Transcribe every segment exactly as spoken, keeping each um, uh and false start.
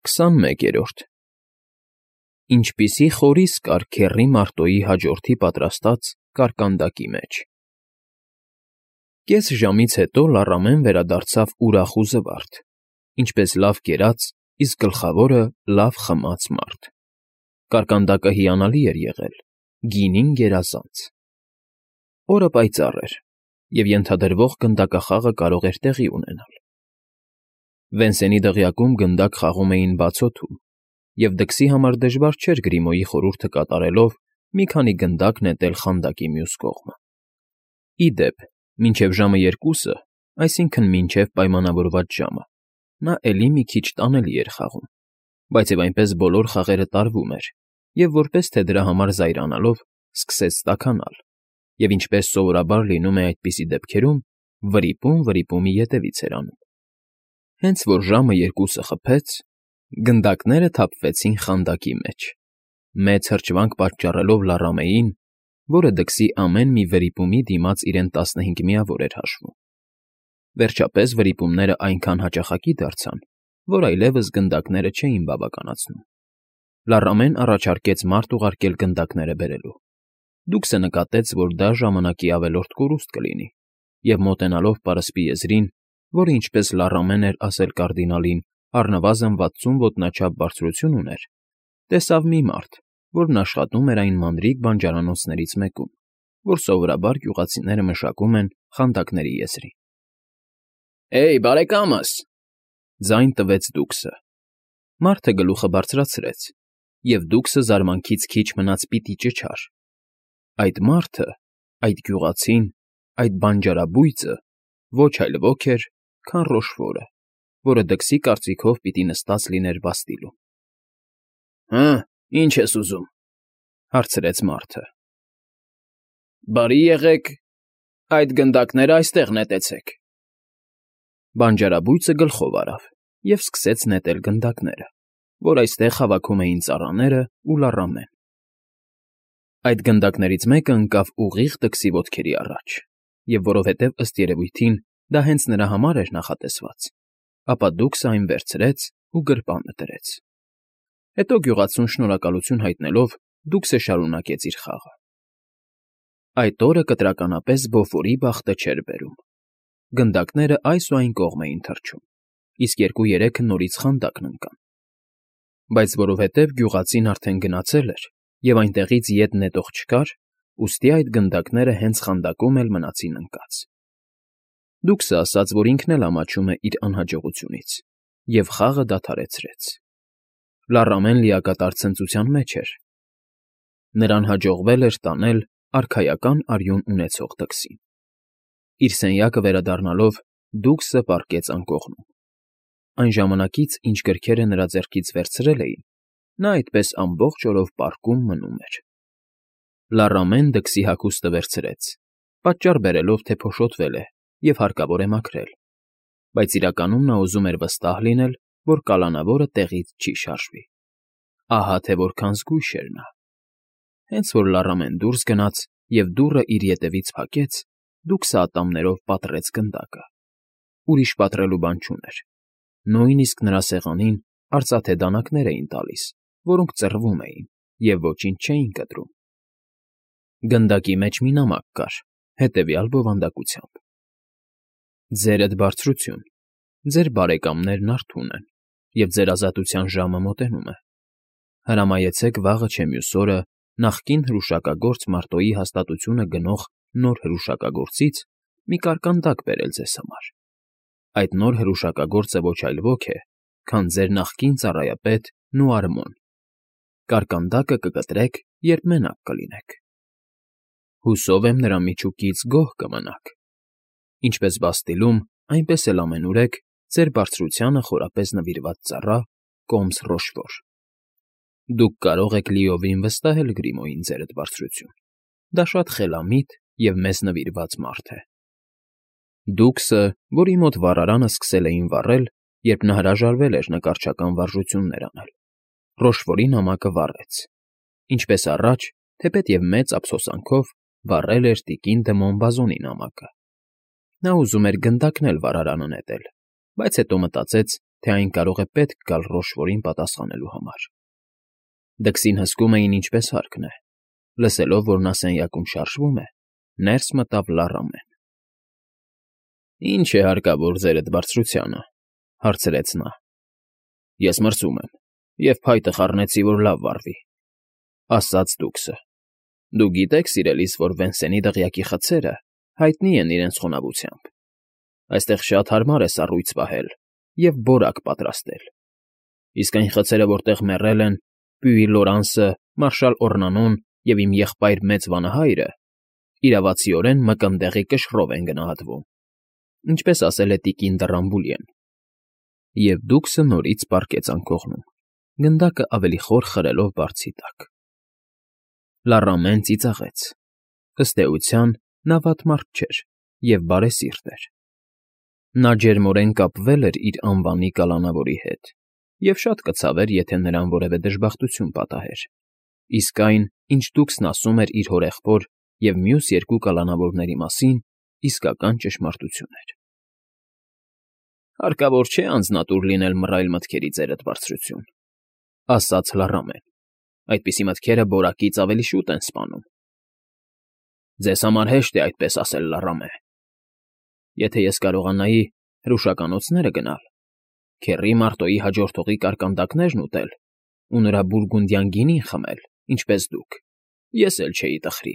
Քսանմեկերորդ Ինչպիսի խորիս կար քեռի Մարտոյի հաջորդի պատրաստած կարկանդակի մեջ։ Կես ժամից հետո Լառամեն վերադարձավ ուրախ ու զվարթ, ինչպես լավ կերած, իսկ գլխավորը լավ խմած մարդ։ Կարկանդակը հիանալի էր եղել, գինին գերազանց։ Օրը պայծառ էր, և ենթադրվող գնդակախաղը կարող էր տեղի ունենալ։ Վենսենի դղյակում գնդակ խաղում էին բաց օդում, և դքսի համար դժվար չէր Գրիմոյի խորհուրդը կատարելով մի քանի գնդակ նետել խանդակի մյուս կողմը։ Ի դեպ, մինչև ժամը երկուսը, այսինքն՝ մինչև պայմանավորված ժամը, նա էլի մի քիչ տանելի էր խաղում, բայց և այնպես բոլոր խաղերը տարվում էր, և որպես թե դրա համար զայրանալով, սկսեց տաքանալ, և ինչպես սովորաբար լինում է այդպիսի դեպքերում, վրիպում֊վրիպումի ետևից էր անում։ Հենց որ ժամը երկուսը խփեց, գնդակները թափվեցին խանդակի մեջ, մեծ հրճվանք պատճառելով Լառամեին, որը դքսի ամեն մի վրիպումի դիմաց իրեն տասնհինգ միավոր էր հաշվում։ Վերջապես վրիպումները այնքան հաճախակի դարձան, որ այլևս գնդակները չէին բավականացնում։ Լառամեն առաջարկեց մարդ ուղարկել գնդակները բերելու։ Դուքսը նկատեց, որ դա ժամանակի ավելորդ կորուստ կլինի, և մոտենալով պարսպի եզրին, որը, ինչպես Լառամեն էր ասել կարդինալին, առնվազն վաթսուն ոտնաչափ բարձրություն ուներ, տեսավ մի մարդ, որն աշխատում էր այն մանրիկ բանջարանոցներից մեկում, որ սովորաբար գյուղացիները մշակում են խանդակների եզրին։ ֊ Էյ, բարեկամս,֊ ձայն տվեց դուքսը։ Մարդը գլուխը բարձրացրեց, և դուքսը զարմանքից քիչ մնաց պիտի ճչար։ Այդ մարդը, այդ գյուղացին, այդ բանջարաբույծը ոչ այլ ոք էր, քան Ռոշֆորը, որը դքսի կարծիքով պիտի նստած լիներ վաստիլում։ ֊ Հը՞, ինչ ես ուզում,֊ հարցրեց մարդը։ ֊ Բարի եղեք, այդ գնդակները այստեղ նետեցեք։ Բանջարաբույծը գլխով արավ և սկսեց նետել գնդակները, որ այստեղ հավաքում էին ծառաներն ու Լառամեն։ Այդ գնդակներից մեկը ընկավ ուղիղ դքսի ոտքերի առաջ, և որովհետև, ըստ երևույթին, դա հենց նրա համար էր նախատեսված, ապա դուքսը այն վերցրեց ու գրպանը դրեց։ Հետո գյուղացուն շնորհակալություն հայտնելով, դուքսը շարունակեց իր խաղը։ Այդ օրը կտրականապես Բոֆորի բախտը չէր բերում։ Գնդակները այս ու այն կողմ էին թռչում, իսկ երկու֊երեքը նորից խանդակն ընկան։ Բայց որովհետև գյուղացին արդեն գնացել էր, և այնտեղից ետ նետող չկար, ուստի այդ գնդակները հենց խանդակում էլ մնացին ընկած։ Դուքսը ասաց, որ ինքն էլ ամաչում է իր անհաջողությունից, և խաղը դադարեցրեց։ Լառամեն լիակատար ցնծության մեջ էր։ Նրան հաջողվել էր տանել արքայական արյուն ունեցող դքսին։ Իր սենյակը վերադառնալով՝ դուքսը պառկեց անկողնում։ Այն ժամանակից, ինչ գրքերը նրա ձեռքից վերցրել էին, նա այդպես ամբողջ օրով պառկում մնում էր։ Լառամեն դքսի հագուստը վերցրեց, պատճառ բերելով, թե փոշոտվել է և հարկավոր է մաքրել, բայց իրականում նա ուզում էր վստահ լինել, որ կալանավորը տեղից չի շարժվի։ Ահա թե որքան զգույշ էր նա։ Հենց որ Լառամեն դուրս գնաց և դուռը իր ետևից փակեց, դուքսը ատամներով պատռեց գնդակը։ Ուրիշ պատռելու բան չուներ։ Նույնիսկ նրա սեղանին արծաթե դանականեր էին տալիս, որոնք ծռվում էին և ոչինչ չէին կտրում։ Գնդակի մեջ մի նամակ կար, հետևյալ բովանդակությամբ. Ձերդ բարձրություն, ձեր բարեկամներն արթուն են, և ձեր ազատության ժամը մոտենում է։ Հրամայեցեք վաղը չէ մյուս օրը նախկին հրուշակագործ Մարտոյի հաստատությունը գնող նոր հրուշակագործից մի կարկանդակ բերել ձեզ համար։ Այդ նոր հրուշակագործը ոչ այլ ոք է, քան ձեր նախկին ծառայապետ Նուարմոն։ Կարկանդակը կկտրեք, երբ մենակ կլինեք։ Հուսով եմ նրա միջուկից գոհ կմնաք։ Ինչպես Բաստիլում, այնպես էլ ամենուրեք ձեր բարձրությանը խորապես նվիրված ծառա Կոմս Ռոշֆոր։ Դուք կարող եք լիովին վստահել Գրիմոյին, ձերդ բարձրություն։ Դա շատ խելամիտ և մեզ նվիրված մարդ է։ Դուքսը, որի մոտ վառարանը սկսել էին վառել, երբ նա հրաժարվել էր նկարչական վարժություններ անել, Ռոշֆորի նամակը վառեց։ Ինչպես առաջ, թեպետև մեծ ափսոսանքով վառել էր տիկին դը Մոնբազոնի նամակը։ Նա ուզում էր գնդակն էլ վառարանը նետել, բայց հետո մտածեց, թե այն կարող է պետք գալ Ռոշվորին պատասխանելու համար։ Դքսին հսկում էին ինչպես հարկն է, լսելով, որ նա սենյակում շարժվում է, ներս մտավ Լարամեն։ ֊ Ինչ է հարկավոր ձերդ բարձրությանը,֊ հարցրեց նա։ ֊ Ես մրսում եմ և փայտը խառնեցի, որ լավ վառվի,֊ ասաց դուքսը։ ֊ Դուք գիտեք, սիրելիս, որ Վենսենի դղյակի խցերը հայտնի են իրենց խոնավությամբ։ Այստեղ շատ հարմար է սառույց պահել և բորակ պատրաստել, իսկ այն խցերը, որտեղ մեռել են Պյուի Լորանսը, մարշալ Օռնանոն և իմ եղբայր մեծ վանահայրը, իրավացիորեն մկնդեղի կշռով են գնահատվում, ինչպես ասել է տիկին դը Ռամբուլիեն։ Եվ դուքսը նորից պառկեց անկողնում, գնդակը ավելի խոր խրելով բարձի տակ։ Լարամեն ծիծաղեց։ Ըստ էության, նա վատ մարդ չէր և բարեսիրտ էր։ Նա ջերմորեն կապվել էր իր անվանի կալանավորի հետ և շատ կցավեր, եթե նրան որևէ դժբախտություն պատահեր, իսկ այն, ինչ դուքսն ասում էր իր հորեղբոր և մյուս երկու կալանավորների մասին, իսկական ճշմարտություն էր։ ֊ Հարկավոր չէ անձնատուր լինել մռայլ մտքերի, ձերդ բարձրություն,֊ ասաց Լարամեն։ Այդպիսի մտքերը բորակից ավելի շուտ են սպանում։ ֊ Ձեզ համար հեշտ է այդպես ասել, Լարամե։ Եթե ես կարողանայի հրուշականոցները գնալ, Քեռի Մարտոյի հաջորդ օղի կարկանդակներն ուտել ու նրա բուրգունդյան գինին խմել, ինչպես դուք, ես էլ չէի տխրի։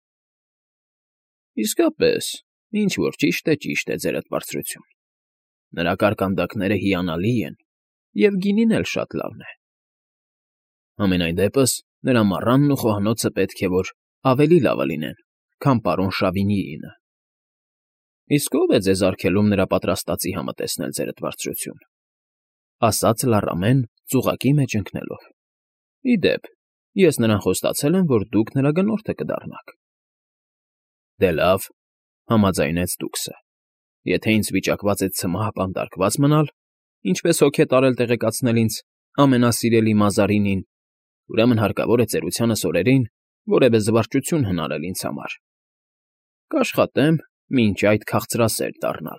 ֊ Իսկապես, ինչ որ ճիշտ է, ճիշտ է, ձերդ բարձրություն, նրա կարկանդակները հիանալի են, և գինին էլ շատ լավն է։ Համենայն դեպս նրա մառանն ու խոհանոցը պետք է որ ավելի լավը լինեն, քան պարոն Շավինիինը։ ֊ Իսկ ո՞վ է ձեզ արգելում նրա պատրաստածի համը տեսնել, ձերդ բարձրություն,֊ ասաց Լարամեն, ծուղակի մեջ ընկնելով։ ֊ Ի դեպ, ես նրան խոստացել եմ, որ դուք նրա գնորդը կդառնաք։ ֊ Դե լավ,֊ համաձայնեց դուքսը։ Եթե ինձ վիճակված է ցմահապանդարկված մնալ, ինչպես հոգ է տարել տեղեկացնել ինձ ամենասիրելի Մազարինին, ուրեմն հարկավոր է ծերությանս օրերին որևէ զվարճություն հնարել ինձ համար։ Կաշխատեմ մինչ այդ քաղցրասեր դառնալ։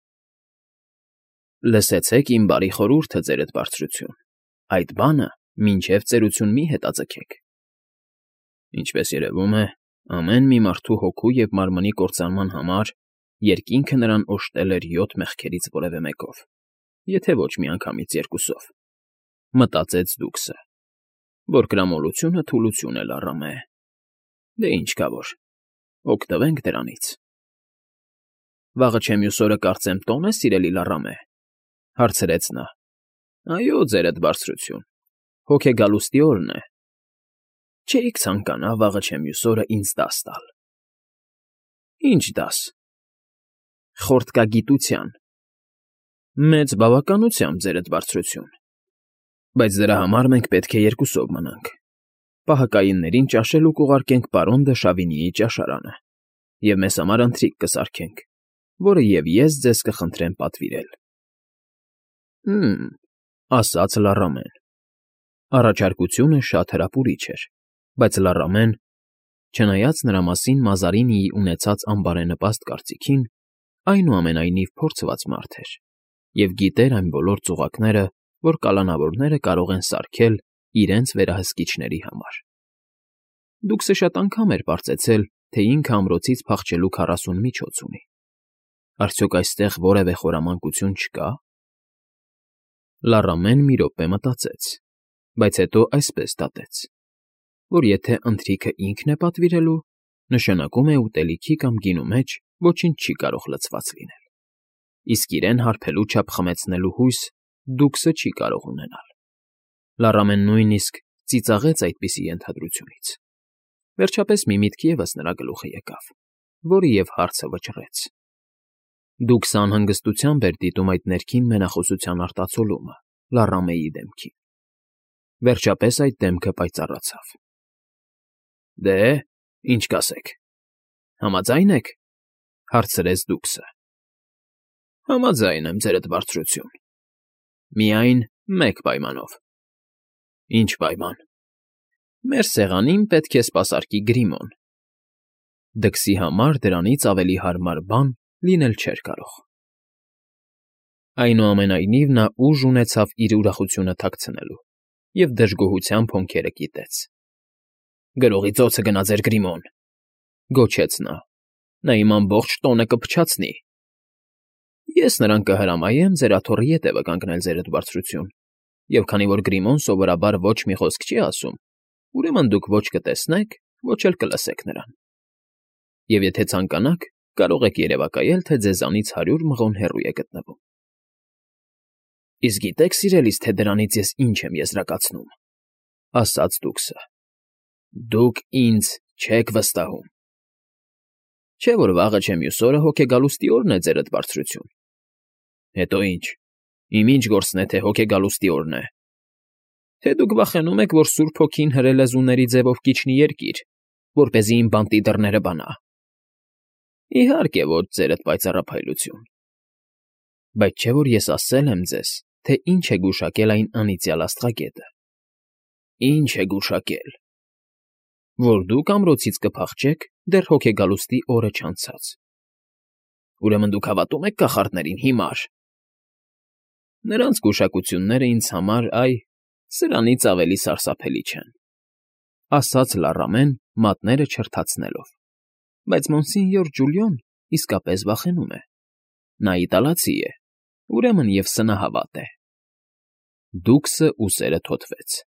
֊ Լսեցեք իմ բարի խորհուրդը, ձերդ բարձրություն, այդ բանը մինչև ծերություն մի հետաձգեք։ Ինչպես երևում է, ամեն մի մարդու հոգու և մարմնի կործանման համար երկինքը նրան օժտել էր յոթ մեղքերից որևէ մեկով, եթե ոչ միանգամից երկուսով,֊ մտածեց դուքսը։ Որ կրամոլությունը թուլություն է, Լարամե։ Դե ինչ կա որ, օգտվենք դրանից։ ֊ Վաղը չէ մյուս օրը կարծեմ տոն է, սիրելի Լարամե,֊ հարցրեց նա։ ֊ Այո, ձերդ բարձրություն, հոգեգալուստի օրն է։ Չէիք ցանկանա վաղը չէ մյուս օրը ինձ դաս տալ։ ֊ Ի՞նչ դաս։ ֊ Խորտկագիտության։ ֊ Մեծ բավականությամբ, ձերդ բարձրություն, բայց դրա համար մենք պետք է երկուսով մնանք։ Պահակայիններին ճաշելու կուղարկենք պարոն դը Շավինիի ճաշարանը և մեզ համար ընթրիք կսարքենք, որը և ես ձեզ կխնդրեմ պատվիրել։ ֊ Հը՛մ,֊ ասաց Լարամեն։ Առաջարկությունը շատ հրապուրիչ էր, բայց Լարամեն, չնայած նրա մասին Մազարինիի ունեցած անբարենպաստ կարծիքին, այնուամենայնիվ փորձված մարդ էր և գիտեր այն բոլոր ծուղակները, որ կալանավորները կարող են սարքել իրենց վերահսկիչների համար։ Դուքսը շատ անգամ էր պարծեցել, թե ինքը ամրոցից փախչելու քառասուն միջոց ունի։ Արդյոք այստեղ որևէ խորամանկություն չկա։ Լարամեն մի րոպե մտածեց, բայց հետո այսպես դատեց, որ եթե ընթրիքը ինքն է պատվիրելու, նշանակում է ուտելիքի կամ գինու մեջ ոչինչ չի կարող լցված լինել, իսկ իրեն հարբելու չափ խմեցնելու հույս դուքսը չի կարող ունենալ։ Լարամեն նույնիսկ ծիծաղեց այդպիսի ենթադրությունից։ Վերջապես մի միտք ևս նրա գլուխը եկավ, որը և հարցը վճռեց։ Դուքսը անհանգստությամբ էր դիտում այդ ներքին մենախոսության արտացոլումը Լարամեի դեմքին։ Վերջապես այդ դեմքը պայծառացավ։ ֊ Դե, ինչ կասեք, համաձա՞յն եք,֊ հարցրեց դուքսը։ ֊ Համաձայն եմ, ձերդ բարձրություն, միայն մեկ պայմանով։ ֊ Ինչ պայման։ ֊ Մեր սեղանին պետք է սպասարկի Գրիմոն։ Դքսի համար դրանից ավելի հարմար բան լինել չէր կարող։ Այնուամենայնիվ նա ուժ ունեցավ իր ուրախությունը թաքցնելու և դժգոհությամբ հոնքերը կիտեց։ ֊ Գրողի ծոցը գնա ձեր գրիմոն,֊ գոչեց նա։֊ Նա իմ ամբողջ տոնը կփչացնի։ ֊ Ես նրան կհրամայեմ ձեր աթոռի ետևը կանգնել, ձերդ բարձրություն, և քանի որ Գրիմոն սովորաբար ոչ մի խոսք չի ասում, ուրեմն դուք ոչ կտեսնեք, ոչ էլ կլսեք նրան։ Եվ եթե ցանկանաք, կարող եք երևակայել, թե ձեզանից հարյուր մղոն հեռու է գտնվում։ ֊ Իսկ գիտեք, սիրելիս, թե դրանից ես ինչ եմ եզրակացնում,֊ ասաց դուքսը։ Դուք ինձ չեք վստահում։ ֊ Չէ՞ որ վաղը չէ մյուս օրը հոգեգալուստի օրն է, ձերդ բարձրություն։ ֊ Հետո ինչ, իմ ինչ գործն է, թե հոգեգալուստի օրն է։ Թե դուք վախենում եք, որ Սուրբ Հոգին հրե լեզուների ձևով կիջնի երկիր, որպեսզի իմ բանտի դռները բանա։ ֊ Իհարկե ոչ, ձերդ պայծառափայլություն։ ֊ Բայց չէ՞ որ ես ասել եմ ձեզ, թե ինչ է գուշակել այն անիծյալ աստղագետը։ ֊ Ի՞նչ է գուշակել։ ֊ Որ դուք ամրոցից կփախչեք, դեռ հոգեգալուստի օրը չանցած։ ֊ Ուրեմն դուք հավատում եք կախարդներին, հիմար։ ֊ Նրանց գուշակությունները ինձ համար, այ, սրանից ավելի սարսափելի չեն,֊ ասաց լառամեն, մատները չրթացնելով։ Բայց մոնսինյոր Ջուլիոն իսկապես վախենում է։ Նա իտալացի է, ուրեմն և սնահավատ է։ Դուքսը ուսերը թոթվեց։ ֊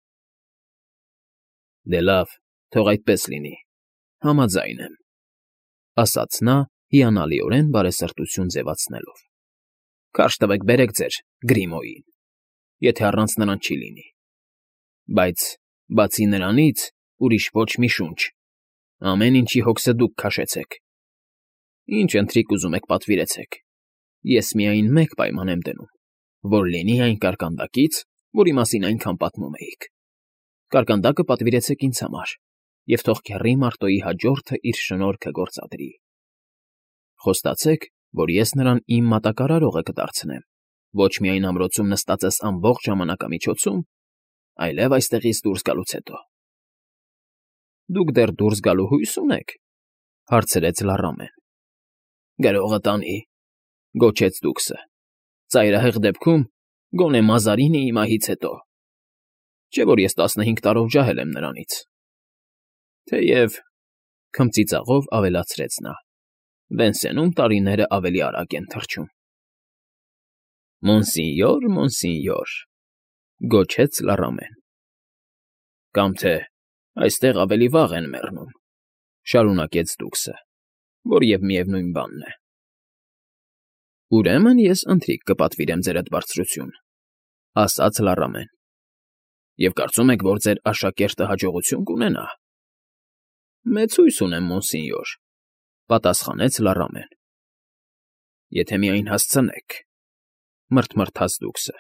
Դե լավ, թող այդպես լինի, համաձայն եմ,֊ ասաց նա, հիանալիորեն բարեսրտություն ձևացնելով։ ֊ Քարշ տվեք, բերեք ձեր Գրիմոյին, եթե առանց նրան չի լինի։ Բայց բացի նրանից ուրիշ ոչ մի շունչ, ամեն ինչի հոգսը դուք քաշեցեք։ Ինչ ընթրիք ուզում եք պատվիրեցեք, ես միայն մեկ պայման եմ դնում, որ լինի այն կարկանդակից, որի մասին այնքան պատմում էիք։ Կարկանդակը պատվիրեցեք ինձ համար, և թող քեռի Մարտոյի հաջորդը իր շնորհքը գործադրի։ Խոստացեք, որ ես նրան իմ մատակարարողը կդարձնեմ, ոչ միայն ամրոցում նստածս ամբողջ ժամանակամիջոցում, այլև այստեղից դուրս գալուց հետո։ ֊ Դուք դեռ դուրս գալու հույս ունե՞ք,֊ հարցրեց լառամեն։ ֊ Գրողը տանի,֊ գոչեց դուքսը,֊ ծայրահեղ դեպքում գոնե Մազարինիի մահից հետո։ Չէ՞ որ ես տասնհինգ տարով ջահել եմ նրանից։ Թեև,֊ քմծիծաղով ավելացրեց նա,֊ Վենսենում տարիները ավելի արագ են թռչում։ ֊ Մոնսինյոր, մոնսինյոր,֊ գոչեց լառամեն։ ֊ Կամ թե այստեղ ավելի վաղ են մեռնում,֊ շարունակեց դուքսը, որ և միևնույն բանն է։ ֊ Ուրեմն ես ընթրիք կպատվիրեմ, ձերդ բարձրություն,֊ ասաց լառամեն։ ֊ Եվ կարծում եք, որ ձեր աշակերտը հաջողություն կունենա։ ֊ Մեծ հույս ունեմ, մոնսինյոր,֊ պատասխանեց լառամեն։ ֊ Եթե միայն հասցնեք,֊ մռթմռթաց դուքսը։ ֊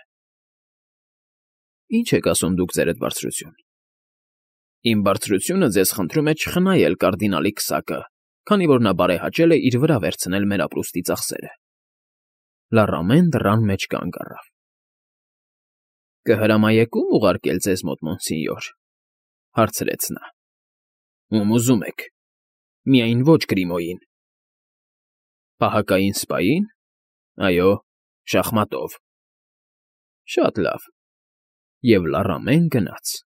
Ի՞նչ եք ասում դուք, ձերդ բարձրություն։ ֊ Իմ բարձրությունը ձեզ խնդրում է չխնայել կարդինալի քսակը, քանի որ նա բարեհաճել է իր վրա վերցնել մեր ապրուստի ծախսերը։ Լառամեն դռան մեջ կանգ առավ։ ֊ Կհրամայեք ո՞ւմ ուղարկել ձեզ մոտ, մոնսինյոր,֊ հարցրեց նա։ ֊ Ում ուզում եք, միայն ոչ Գրիմոյին։ ֊ Պահակային սպայի՞ն։ ֊ Այո, շախմատով։ ֊ Շատ լավ։ Եվ լառամեն գնաց։